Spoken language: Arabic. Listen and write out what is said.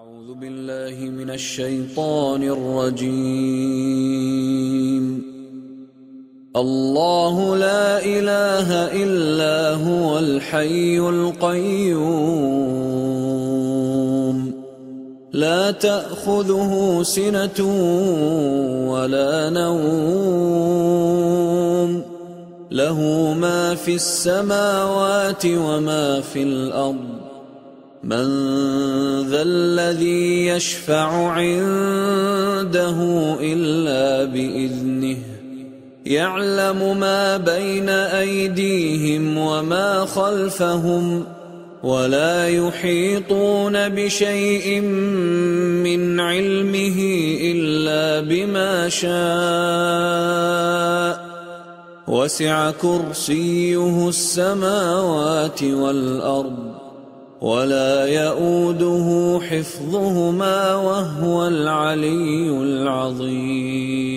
أعوذ بالله من الشيطان الرجيم. الله لا إله إلا هو الحي القيوم لا تأخذه سنة ولا نوم له ما في السماوات وما في الأرض من ذا الذي يشفع عنده إلا بإذنه يعلم ما بين أيديهم وما خلفهم ولا يحيطون بشيء من علمه إلا بما شاء وسع كرسيه السماوات والأرض ولا يؤوده حفظهما وهو العلي العظيم.